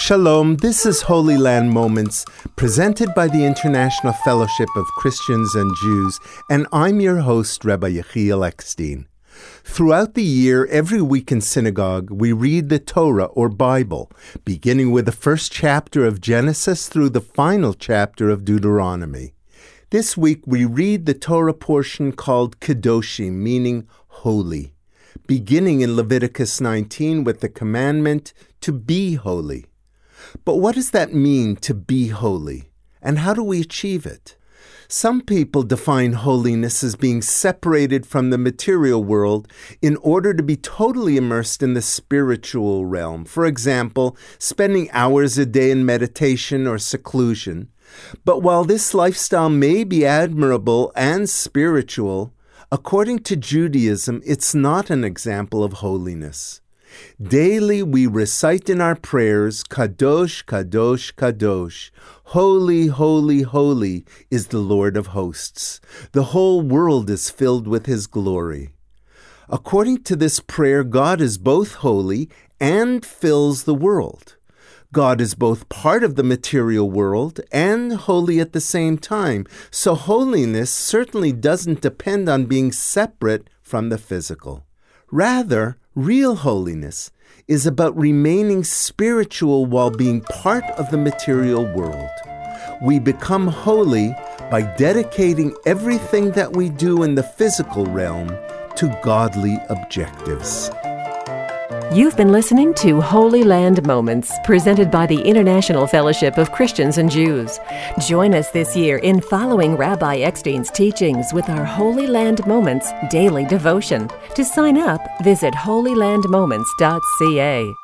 Shalom, this is Holy Land Moments, presented by the International Fellowship of Christians and Jews, and I'm your host, Rabbi Yechiel Eckstein. Throughout the year, every week in synagogue, we read the Torah or Bible, beginning with the first chapter of Genesis through the final chapter of Deuteronomy. This week, we read the Torah portion called Kedoshim, meaning holy, beginning in Leviticus 19 with the commandment to be holy. But what does that mean, to be holy? And how do we achieve it? Some people define holiness as being separated from the material world in order to be totally immersed in the spiritual realm. For example, spending hours a day in meditation or seclusion. But while this lifestyle may be admirable and spiritual, according to Judaism, it's not an example of holiness. Daily we recite in our prayers, Kadosh, Kadosh, Kadosh. Holy, holy, holy is the Lord of hosts. The whole world is filled with His glory. According to this prayer, God is both holy and fills the world. God is both part of the material world and holy at the same time. So holiness certainly doesn't depend on being separate from the physical. Rather, real holiness is about remaining spiritual while being part of the material world. We become holy by dedicating everything that we do in the physical realm to godly objectives. You've been listening to Holy Land Moments, presented by the International Fellowship of Christians and Jews. Join us this year in following Rabbi Eckstein's teachings with our Holy Land Moments daily devotion. To sign up, visit holylandmoments.ca.